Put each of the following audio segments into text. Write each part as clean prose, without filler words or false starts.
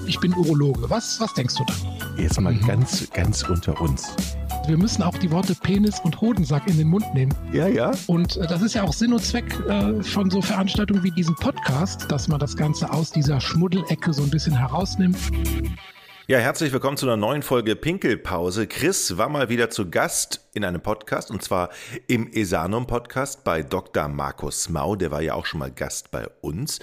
ich bin Urologe. Was denkst du da? Jetzt mal ganz unter uns. Wir müssen auch die Worte Penis und Hodensack in den Mund nehmen. Ja. Und das ist ja auch Sinn und Zweck von so Veranstaltungen wie diesem Podcast, dass man das Ganze aus dieser Schmuddelecke so ein bisschen herausnimmt. Ja, herzlich willkommen zu einer neuen Folge Pinkelpause. Chris war mal wieder zu Gast in einem Podcast, und zwar im Esanum-Podcast bei Dr. Markus Mau. Der war ja auch schon mal Gast bei uns.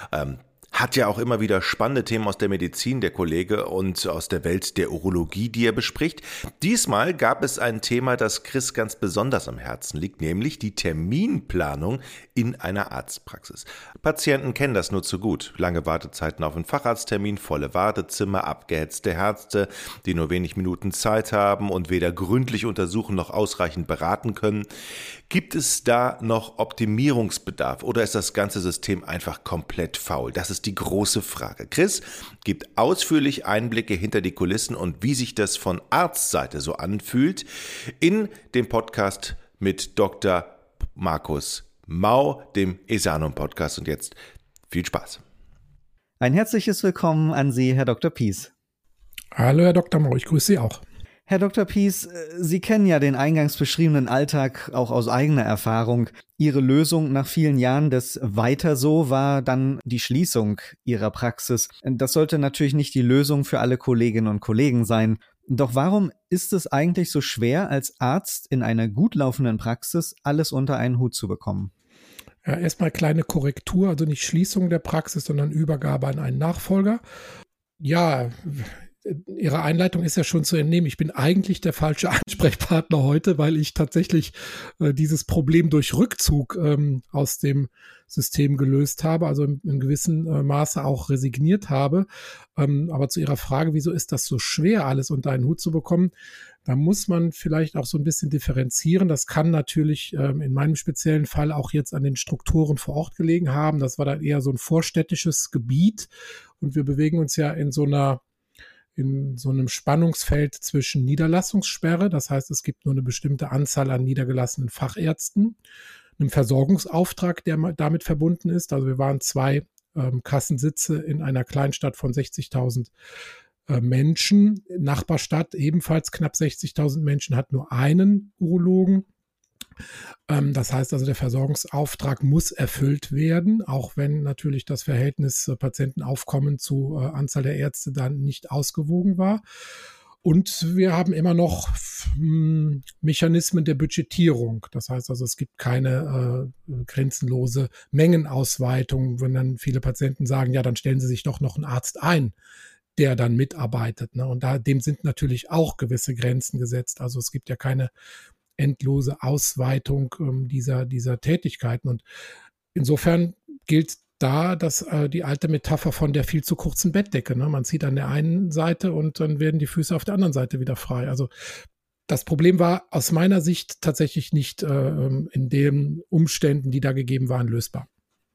Hat ja auch immer wieder spannende Themen aus der Medizin, der Kollege, und aus der Welt der Urologie, die er bespricht. Diesmal gab es ein Thema, das Chris ganz besonders am Herzen liegt, nämlich die Terminplanung in einer Arztpraxis. Patienten kennen das nur zu gut. Lange Wartezeiten auf einen Facharzttermin, volle Wartezimmer, abgehetzte Ärzte, die nur wenig Minuten Zeit haben und weder gründlich untersuchen noch ausreichend beraten können. Gibt es da noch Optimierungsbedarf oder ist das ganze System einfach komplett faul? Das ist die große Frage. Chris gibt ausführlich Einblicke hinter die Kulissen und wie sich das von Arztseite so anfühlt in dem Podcast mit Dr. Markus Mau, dem Esanum-Podcast. Und jetzt viel Spaß. Ein herzliches Willkommen an Sie, Herr Dr. Pies. Hallo, Herr Dr. Mau, ich grüße Sie auch. Herr Dr. Pies, Sie kennen ja den eingangs beschriebenen Alltag auch aus eigener Erfahrung. Ihre Lösung nach vielen Jahren des Weiter so war dann die Schließung Ihrer Praxis. Das sollte natürlich nicht die Lösung für alle Kolleginnen und Kollegen sein. Doch warum ist es eigentlich so schwer, als Arzt in einer gut laufenden Praxis alles unter einen Hut zu bekommen? Ja, erstmal kleine Korrektur, also nicht Schließung der Praxis, sondern Übergabe an einen Nachfolger. Ja, Ihre Einleitung ist ja schon zu entnehmen. Ich bin eigentlich der falsche Ansprechpartner heute, weil ich tatsächlich dieses Problem durch Rückzug aus dem System gelöst habe, also in gewissem Maße auch resigniert habe. Aber zu Ihrer Frage, wieso ist das so schwer, alles unter einen Hut zu bekommen? Da muss man vielleicht auch so ein bisschen differenzieren. Das kann natürlich in meinem speziellen Fall auch jetzt an den Strukturen vor Ort gelegen haben. Das war dann eher so ein vorstädtisches Gebiet und wir bewegen uns ja in so einem Spannungsfeld zwischen Niederlassungssperre, das heißt, es gibt nur eine bestimmte Anzahl an niedergelassenen Fachärzten, einem Versorgungsauftrag, der damit verbunden ist. Also wir waren 2 Kassensitze in einer Kleinstadt von 60.000 Menschen. Nachbarstadt ebenfalls knapp 60.000 Menschen, hat nur einen Urologen. Das heißt also, der Versorgungsauftrag muss erfüllt werden, auch wenn natürlich das Verhältnis Patientenaufkommen zu Anzahl der Ärzte dann nicht ausgewogen war. Und wir haben immer noch Mechanismen der Budgetierung. Das heißt also, es gibt keine grenzenlose Mengenausweitung, wenn dann viele Patienten sagen, ja, dann stellen Sie sich doch noch einen Arzt ein, der dann mitarbeitet. Ne? Und dem sind natürlich auch gewisse Grenzen gesetzt. Also es gibt ja keine endlose Ausweitung dieser Tätigkeiten. Und insofern gilt da die alte Metapher von der viel zu kurzen Bettdecke. Ne? Man zieht an der einen Seite und dann werden die Füße auf der anderen Seite wieder frei. Also das Problem war aus meiner Sicht tatsächlich nicht in den Umständen, die da gegeben waren, lösbar.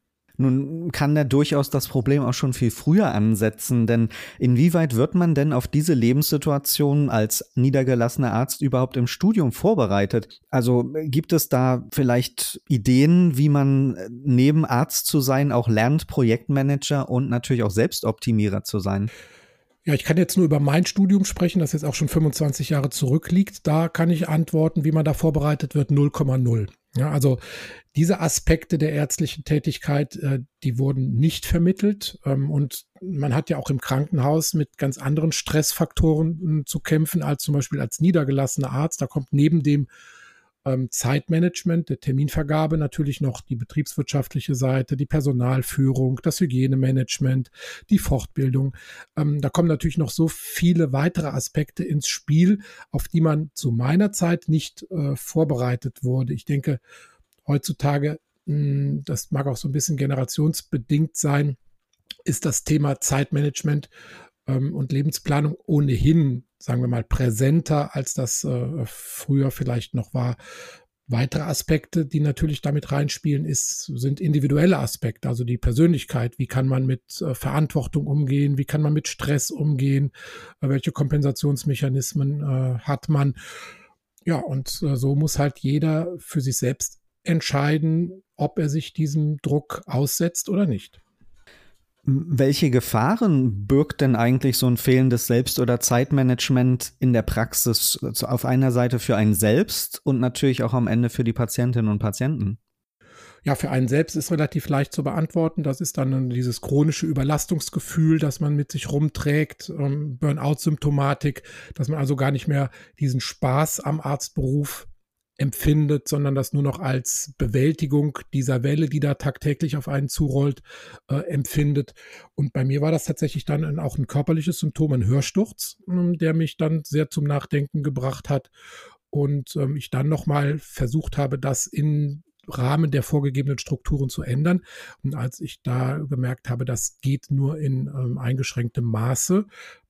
Nun kann da durchaus das Problem auch schon viel früher ansetzen, denn inwieweit wird man denn auf diese Lebenssituation als niedergelassener Arzt überhaupt im Studium vorbereitet? Also gibt es da vielleicht Ideen, wie man neben Arzt zu sein auch lernt, Projektmanager und natürlich auch Selbstoptimierer zu sein? Ja, ich kann jetzt nur über mein Studium sprechen, das jetzt auch schon 25 Jahre zurückliegt. Da kann ich antworten, wie man da vorbereitet wird, 0,0. Ja, also diese Aspekte der ärztlichen Tätigkeit, die wurden nicht vermittelt. Und man hat ja auch im Krankenhaus mit ganz anderen Stressfaktoren zu kämpfen, als zum Beispiel als niedergelassener Arzt. Da kommt neben dem Zeitmanagement, der Terminvergabe natürlich noch die betriebswirtschaftliche Seite, die Personalführung, das Hygienemanagement, die Fortbildung. Da kommen natürlich noch so viele weitere Aspekte ins Spiel, auf die man zu meiner Zeit nicht vorbereitet wurde. Ich denke, heutzutage, das mag auch so ein bisschen generationsbedingt sein, ist das Thema Zeitmanagement und Lebensplanung ohnehin, sagen wir mal, präsenter, als das früher vielleicht noch war. Weitere Aspekte, die natürlich damit reinspielen, sind individuelle Aspekte, also die Persönlichkeit. Wie kann man mit Verantwortung umgehen? Wie kann man mit Stress umgehen? Welche Kompensationsmechanismen hat man? Ja, und so muss halt jeder für sich selbst entscheiden, ob er sich diesem Druck aussetzt oder nicht. Welche Gefahren birgt denn eigentlich so ein fehlendes Selbst- oder Zeitmanagement in der Praxis auf einer Seite für einen selbst und natürlich auch am Ende für die Patientinnen und Patienten? Ja, für einen selbst ist relativ leicht zu beantworten. Das ist dann dieses chronische Überlastungsgefühl, das man mit sich rumträgt, Burnout-Symptomatik, dass man also gar nicht mehr diesen Spaß am Arztberuf empfindet, sondern das nur noch als Bewältigung dieser Welle, die da tagtäglich auf einen zurollt, empfindet. Und bei mir war das tatsächlich dann auch ein körperliches Symptom, ein Hörsturz, der mich dann sehr zum Nachdenken gebracht hat. Und ich dann nochmal versucht habe, das im Rahmen der vorgegebenen Strukturen zu ändern. Und als ich da gemerkt habe, das geht nur in eingeschränktem Maße,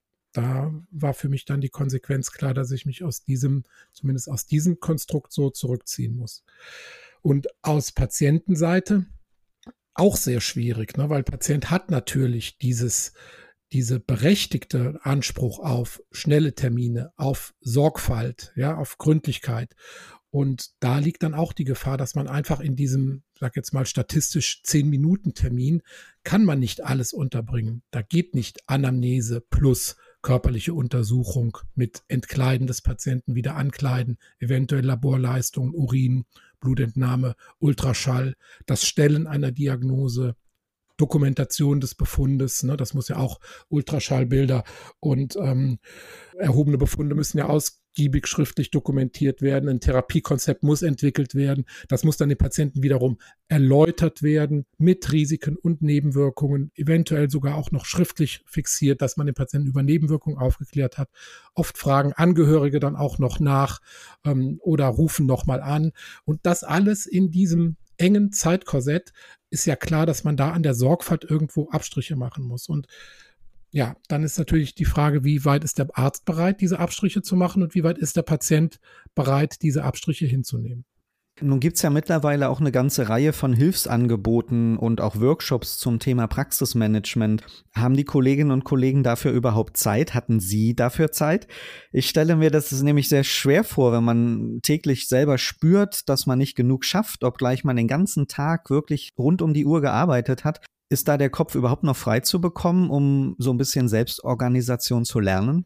da war für mich dann die Konsequenz klar, dass ich mich zumindest aus diesem Konstrukt so zurückziehen muss. Und aus Patientenseite auch sehr schwierig, ne? Weil Patient hat natürlich diese berechtigte Anspruch auf schnelle Termine, auf Sorgfalt, ja, auf Gründlichkeit. Und da liegt dann auch die Gefahr, dass man einfach in diesem, sag jetzt mal statistisch 10-Minuten-Termin, kann man nicht alles unterbringen. Da geht nicht Anamnese plus körperliche Untersuchung mit Entkleiden des Patienten, wieder ankleiden, eventuell Laborleistungen, Urin, Blutentnahme, Ultraschall, das Stellen einer Diagnose, Dokumentation des Befundes, ne, das muss ja auch Ultraschallbilder und erhobene Befunde müssen ja ausgiebig schriftlich dokumentiert werden. Ein Therapiekonzept muss entwickelt werden. Das muss dann den Patienten wiederum erläutert werden mit Risiken und Nebenwirkungen, eventuell sogar auch noch schriftlich fixiert, dass man den Patienten über Nebenwirkungen aufgeklärt hat. Oft fragen Angehörige dann auch noch nach oder rufen nochmal an. Und das alles in diesem engen Zeitkorsett ist ja klar, dass man da an der Sorgfalt irgendwo Abstriche machen muss. Und ja, dann ist natürlich die Frage, wie weit ist der Arzt bereit, diese Abstriche zu machen und wie weit ist der Patient bereit, diese Abstriche hinzunehmen. Nun gibt es ja mittlerweile auch eine ganze Reihe von Hilfsangeboten und auch Workshops zum Thema Praxismanagement. Haben die Kolleginnen und Kollegen dafür überhaupt Zeit? Hatten Sie dafür Zeit? Ich stelle mir das nämlich sehr schwer vor, wenn man täglich selber spürt, dass man nicht genug schafft, obgleich man den ganzen Tag wirklich rund um die Uhr gearbeitet hat. Ist da der Kopf überhaupt noch frei zu bekommen, um so ein bisschen Selbstorganisation zu lernen?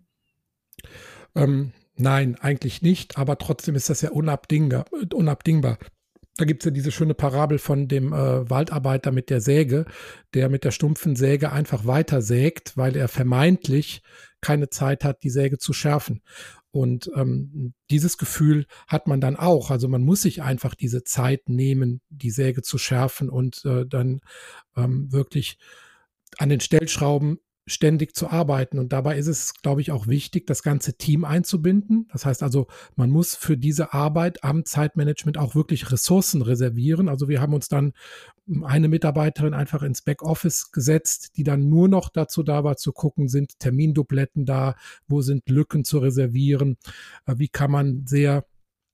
Nein, eigentlich nicht, aber trotzdem ist das ja unabdingbar. Da gibt es ja diese schöne Parabel von dem Waldarbeiter mit der Säge, der mit der stumpfen Säge einfach weiter sägt, weil er vermeintlich keine Zeit hat, die Säge zu schärfen. Und dieses Gefühl hat man dann auch. Also man muss sich einfach diese Zeit nehmen, die Säge zu schärfen und dann wirklich an den Stellschrauben ständig zu arbeiten. Und dabei ist es, glaube ich, auch wichtig, das ganze Team einzubinden. Das heißt also, man muss für diese Arbeit am Zeitmanagement auch wirklich Ressourcen reservieren. Also wir haben uns dann eine Mitarbeiterin einfach ins Backoffice gesetzt, die dann nur noch dazu da war, zu gucken, sind Termindubletten da, wo sind Lücken zu reservieren, wie kann man sehr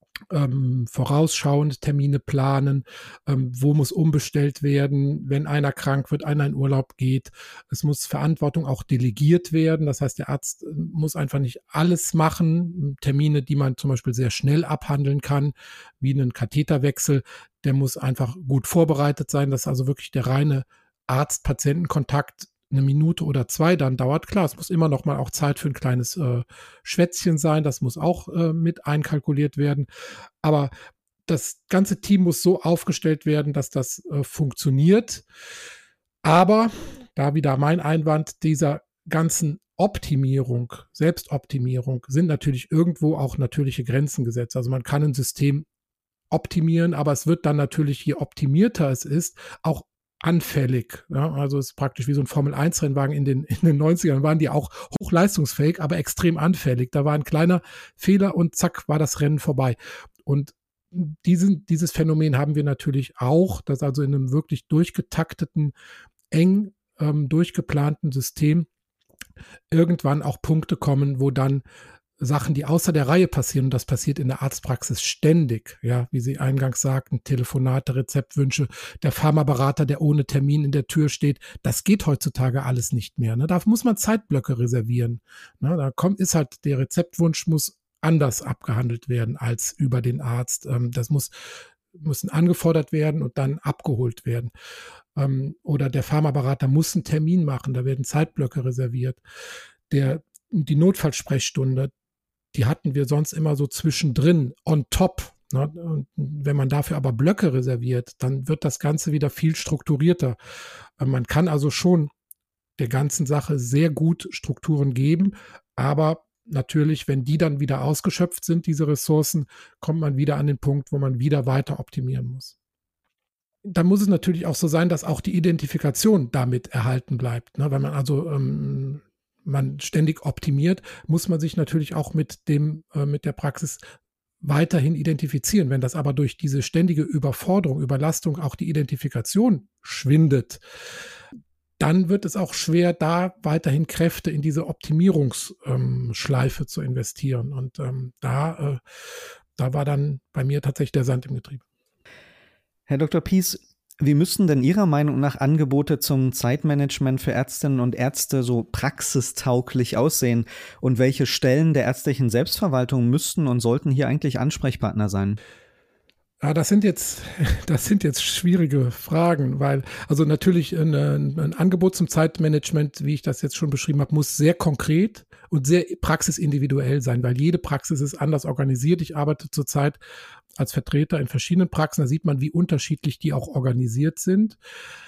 vorausschauend Termine planen, wo muss umbestellt werden, wenn einer krank wird, einer in Urlaub geht. Es muss Verantwortung auch delegiert werden. Das heißt, der Arzt muss einfach nicht alles machen. Termine, die man zum Beispiel sehr schnell abhandeln kann, wie einen Katheterwechsel, der muss einfach gut vorbereitet sein, dass also wirklich der reine Arzt-Patienten-Kontakt eine Minute oder 2 dann dauert. Klar, es muss immer noch mal auch Zeit für ein kleines Schwätzchen sein. Das muss auch mit einkalkuliert werden. Aber das ganze Team muss so aufgestellt werden, dass das funktioniert. Aber da wieder mein Einwand, dieser ganzen Optimierung, Selbstoptimierung, sind natürlich irgendwo auch natürliche Grenzen gesetzt. Also man kann ein System optimieren, aber es wird dann natürlich, je optimierter es ist, auch anfällig. Ja? Also es ist praktisch wie so ein Formel-1-Rennwagen in den 90ern, waren die auch hochleistungsfähig, aber extrem anfällig. Da war ein kleiner Fehler und zack, war das Rennen vorbei. Und dieses Phänomen haben wir natürlich auch, dass also in einem wirklich durchgetakteten, eng durchgeplanten System irgendwann auch Punkte kommen, wo dann Sachen, die außer der Reihe passieren, und das passiert in der Arztpraxis ständig, ja, wie Sie eingangs sagten, Telefonate, Rezeptwünsche, der Pharmaberater, der ohne Termin in der Tür steht, das geht heutzutage alles nicht mehr. Ne? Da muss man Zeitblöcke reservieren. Ne? Ist halt, der Rezeptwunsch muss anders abgehandelt werden als über den Arzt. Das müssen angefordert werden und dann abgeholt werden. Oder der Pharmaberater muss einen Termin machen, da werden Zeitblöcke reserviert. Die Notfallsprechstunde, die hatten wir sonst immer so zwischendrin, on top. Ne? Und wenn man dafür aber Blöcke reserviert, dann wird das Ganze wieder viel strukturierter. Man kann also schon der ganzen Sache sehr gut Strukturen geben, aber natürlich, wenn die dann wieder ausgeschöpft sind, diese Ressourcen, kommt man wieder an den Punkt, wo man wieder weiter optimieren muss. Dann muss es natürlich auch so sein, dass auch die Identifikation damit erhalten bleibt. Ne? Wenn man also man ständig optimiert, muss man sich natürlich auch mit der Praxis weiterhin identifizieren. Wenn das aber durch diese ständige Überforderung, Überlastung auch die Identifikation schwindet, dann wird es auch schwer, da weiterhin Kräfte in diese Optimierungsschleife zu investieren. Und da war dann bei mir tatsächlich der Sand im Getriebe. Herr Dr. Pies, wie müssten denn Ihrer Meinung nach Angebote zum Zeitmanagement für Ärztinnen und Ärzte so praxistauglich aussehen? Und welche Stellen der ärztlichen Selbstverwaltung müssten und sollten hier eigentlich Ansprechpartner sein? Ja, das sind jetzt schwierige Fragen, weil also natürlich ein Angebot zum Zeitmanagement, wie ich das jetzt schon beschrieben habe, muss sehr konkret und sehr praxisindividuell sein, weil jede Praxis ist anders organisiert. Ich arbeite zurzeit als Vertreter in verschiedenen Praxen, da sieht man, wie unterschiedlich die auch organisiert sind.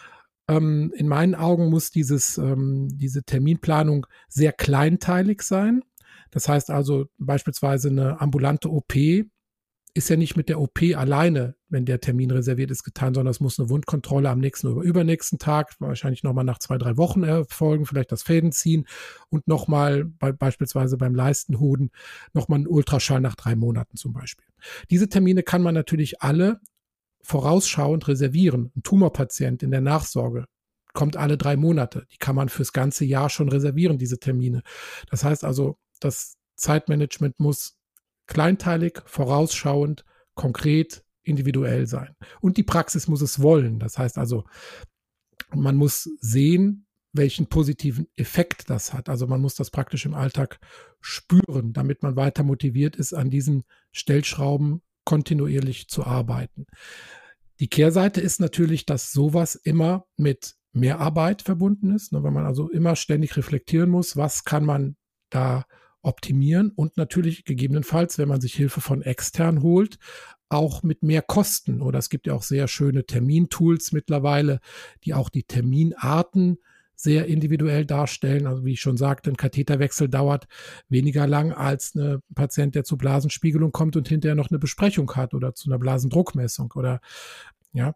In meinen Augen muss diese Terminplanung sehr kleinteilig sein. Das heißt also beispielsweise eine ambulante OP ist ja nicht mit der OP alleine, wenn der Termin reserviert ist, getan, sondern es muss eine Wundkontrolle am nächsten oder übernächsten Tag, wahrscheinlich nochmal nach 2-3 Wochen erfolgen, vielleicht das Fäden ziehen und nochmal beispielsweise beim Leistenhoden nochmal einen Ultraschall nach 3 Monaten zum Beispiel. Diese Termine kann man natürlich alle vorausschauend reservieren. Ein Tumorpatient in der Nachsorge kommt alle 3 Monate. Die kann man fürs ganze Jahr schon reservieren, diese Termine. Das heißt also, das Zeitmanagement muss kleinteilig, vorausschauend, konkret, individuell sein. Und die Praxis muss es wollen. Das heißt also, man muss sehen, welchen positiven Effekt das hat. Also man muss das praktisch im Alltag spüren, damit man weiter motiviert ist, an diesen Stellschrauben kontinuierlich zu arbeiten. Die Kehrseite ist natürlich, dass sowas immer mit Mehrarbeit verbunden ist, weil man also immer ständig reflektieren muss, was kann man da optimieren und natürlich gegebenenfalls, wenn man sich Hilfe von extern holt, auch mit mehr Kosten. Oder es gibt ja auch sehr schöne Termintools mittlerweile, die auch die Terminarten sehr individuell darstellen. Also wie ich schon sagte, ein Katheterwechsel dauert weniger lang als ein Patient, der zur Blasenspiegelung kommt und hinterher noch eine Besprechung hat oder zu einer Blasendruckmessung oder ja.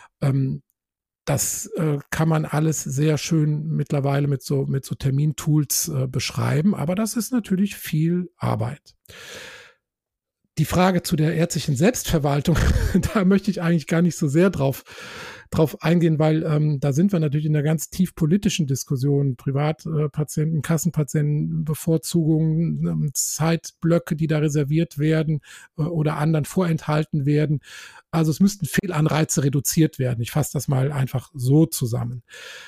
Das kann man alles sehr schön mittlerweile mit so Termintools beschreiben, aber das ist natürlich viel Arbeit. Die Frage zu der ärztlichen Selbstverwaltung, da möchte ich eigentlich gar nicht so sehr drauf eingehen, weil da sind wir natürlich in einer ganz tief politischen Diskussion. Privatpatienten, Kassenpatienten, Bevorzugungen, Zeitblöcke, die da reserviert werden oder anderen vorenthalten werden. Also es müssten Fehlanreize reduziert werden. Ich fasse das mal einfach so zusammen.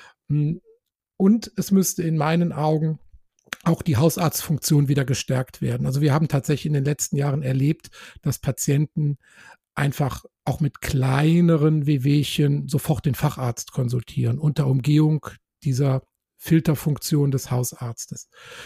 Und es müsste in meinen Augen auch die Hausarztfunktion wieder gestärkt werden. Also wir haben tatsächlich in den letzten Jahren erlebt, dass Patienten einfach auch mit kleineren Wehwehchen sofort den Facharzt konsultieren, unter Umgehung dieser Filterfunktion des Hausarztes.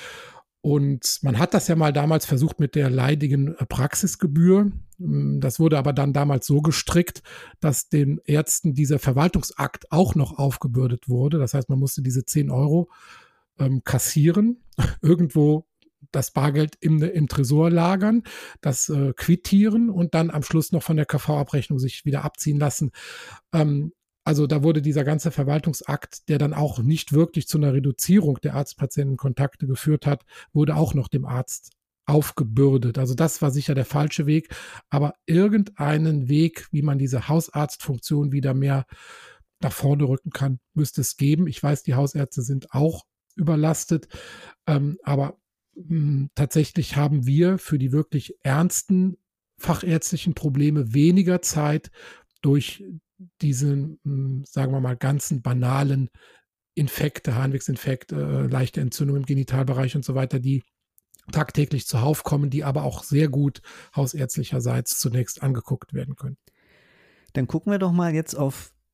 Und man hat das ja mal damals versucht mit der leidigen Praxisgebühr. Das wurde aber dann damals so gestrickt, dass den Ärzten dieser Verwaltungsakt auch noch aufgebürdet wurde. Das heißt, man musste diese 10 Euro kassieren, irgendwo das Bargeld im Tresor lagern, das quittieren und dann am Schluss noch von der KV-Abrechnung sich wieder abziehen lassen. Also da wurde dieser ganze Verwaltungsakt, der dann auch nicht wirklich zu einer Reduzierung der Arzt-Patienten-Kontakte geführt hat, wurde auch noch dem Arzt aufgebürdet. Also das war sicher der falsche Weg, aber irgendeinen Weg, wie man diese Hausarztfunktion wieder mehr nach vorne rücken kann, müsste es geben. Ich weiß, die Hausärzte sind auch überlastet, aber tatsächlich haben wir für die wirklich ernsten fachärztlichen Probleme weniger Zeit durch diese, sagen wir mal, ganzen banalen Infekte, Harnwegsinfekte, leichte Entzündung im Genitalbereich und so weiter, die tagtäglich zuhauf kommen, die aber auch sehr gut hausärztlicherseits zunächst angeguckt werden können. Dann gucken wir doch mal jetzt auf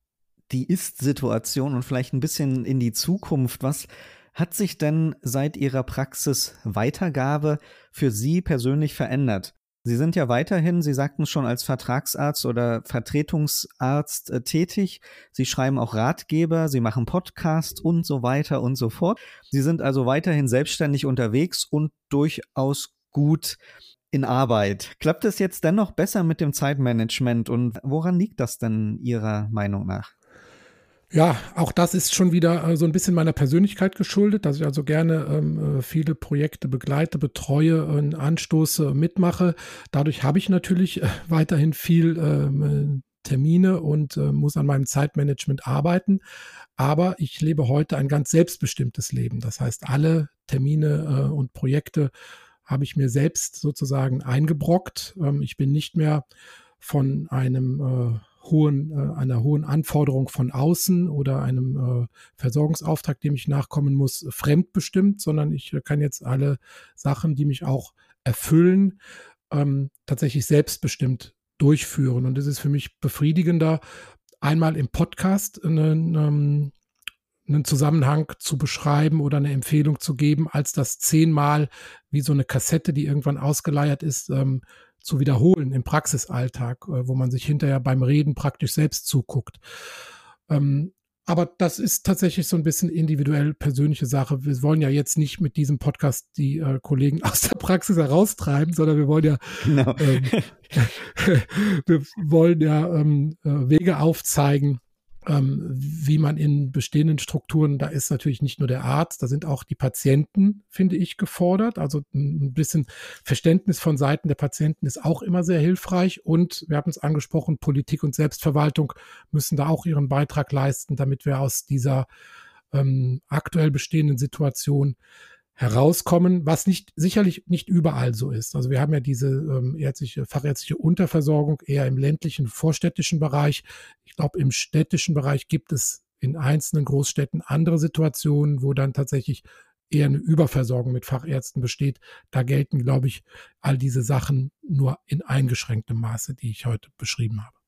die Ist-Situation und vielleicht ein bisschen in die Zukunft. Was hat sich denn seit Ihrer Praxisweitergabe für Sie persönlich verändert? Sie sind ja weiterhin, Sie sagten schon, als Vertragsarzt oder Vertretungsarzt tätig. Sie schreiben auch Ratgeber, Sie machen Podcasts und so weiter und so fort. Sie sind also weiterhin selbstständig unterwegs und durchaus gut in Arbeit. Klappt es jetzt dennoch besser mit dem Zeitmanagement und woran liegt das denn Ihrer Meinung nach? Ja, auch das ist schon wieder so ein bisschen meiner Persönlichkeit geschuldet, dass ich also gerne viele Projekte begleite, betreue, anstoße, mitmache. Dadurch habe ich natürlich weiterhin viel Termine und muss an meinem Zeitmanagement arbeiten. Aber ich lebe heute ein ganz selbstbestimmtes Leben. Das heißt, alle Termine und Projekte habe ich mir selbst sozusagen eingebrockt. Ich bin nicht mehr von einer hohen Anforderung von außen oder einem Versorgungsauftrag, dem ich nachkommen muss, fremdbestimmt, sondern ich kann jetzt alle Sachen, die mich auch erfüllen, tatsächlich selbstbestimmt durchführen. Und es ist für mich befriedigender, einmal im Podcast einen Zusammenhang zu beschreiben oder eine Empfehlung zu geben, als das 10-mal wie so eine Kassette, die irgendwann ausgeleiert ist, zu wiederholen im Praxisalltag, wo man sich hinterher beim Reden praktisch selbst zuguckt. Aber das ist tatsächlich so ein bisschen individuell persönliche Sache. Wir wollen ja jetzt nicht mit diesem Podcast die Kollegen aus der Praxis heraustreiben, sondern wir wollen ja, Genau. wir wollen ja Wege aufzeigen, wie man in bestehenden Strukturen, da ist natürlich nicht nur der Arzt, da sind auch die Patienten, finde ich, gefordert. Also ein bisschen Verständnis von Seiten der Patienten ist auch immer sehr hilfreich. Und wir haben es angesprochen, Politik und Selbstverwaltung müssen da auch ihren Beitrag leisten, damit wir aus dieser aktuell bestehenden Situation herauskommen, was sicherlich nicht überall so ist. Also wir haben ja diese fachärztliche Unterversorgung eher im ländlichen, vorstädtischen Bereich. Ich glaube, im städtischen Bereich gibt es in einzelnen Großstädten andere Situationen, wo dann tatsächlich eher eine Überversorgung mit Fachärzten besteht. Da gelten, glaube ich, all diese Sachen nur in eingeschränktem Maße, die ich heute beschrieben habe.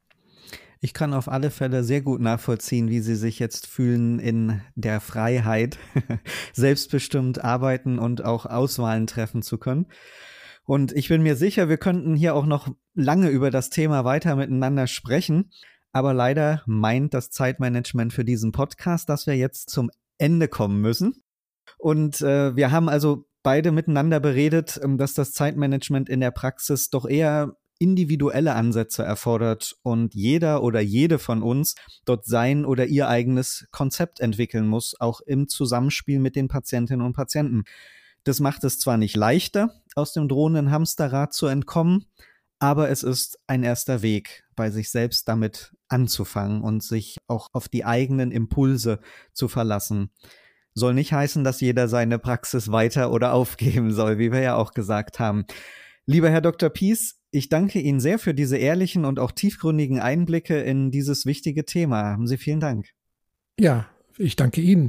Ich kann auf alle Fälle sehr gut nachvollziehen, wie Sie sich jetzt fühlen in der Freiheit, selbstbestimmt arbeiten und auch Auswahlen treffen zu können. Und ich bin mir sicher, wir könnten hier auch noch lange über das Thema weiter miteinander sprechen. Aber leider meint das Zeitmanagement für diesen Podcast, dass wir jetzt zum Ende kommen müssen. Und wir haben also beide miteinander beredet, dass das Zeitmanagement in der Praxis doch eher individuelle Ansätze erfordert und jeder oder jede von uns dort sein oder ihr eigenes Konzept entwickeln muss, auch im Zusammenspiel mit den Patientinnen und Patienten. Das macht es zwar nicht leichter, aus dem drohenden Hamsterrad zu entkommen, aber es ist ein erster Weg, bei sich selbst damit anzufangen und sich auch auf die eigenen Impulse zu verlassen. Soll nicht heißen, dass jeder seine Praxis weiter oder aufgeben soll, wie wir ja auch gesagt haben. Lieber Herr Dr. Pies, ich danke Ihnen sehr für diese ehrlichen und auch tiefgründigen Einblicke in dieses wichtige Thema. Haben Sie vielen Dank. Ja, ich danke Ihnen.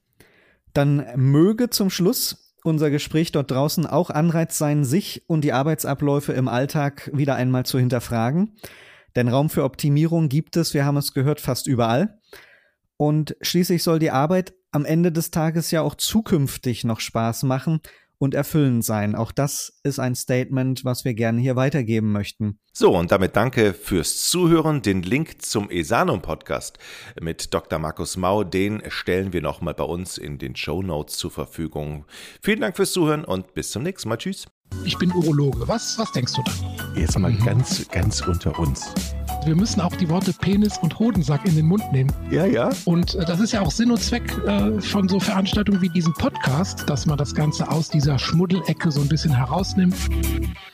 Dann möge zum Schluss unser Gespräch dort draußen auch Anreiz sein, sich und die Arbeitsabläufe im Alltag wieder einmal zu hinterfragen. Denn Raum für Optimierung gibt es, wir haben es gehört, fast überall. Und schließlich soll die Arbeit am Ende des Tages ja auch zukünftig noch Spaß machen und erfüllend sein. Auch das ist ein Statement, was wir gerne hier weitergeben möchten. So, und damit danke fürs Zuhören. Den Link zum Esanum-Podcast mit Dr. Markus Mau, den stellen wir nochmal bei uns in den Shownotes zur Verfügung. Vielen Dank fürs Zuhören und bis zum nächsten Mal. Tschüss. Ich bin Urologe. Was denkst du da? Jetzt mal ganz unter uns. Wir müssen auch die Worte Penis und Hodensack in den Mund nehmen. Ja. Und das ist ja auch Sinn und Zweck von so Veranstaltungen wie diesem Podcast, dass man das Ganze aus dieser Schmuddelecke so ein bisschen herausnimmt.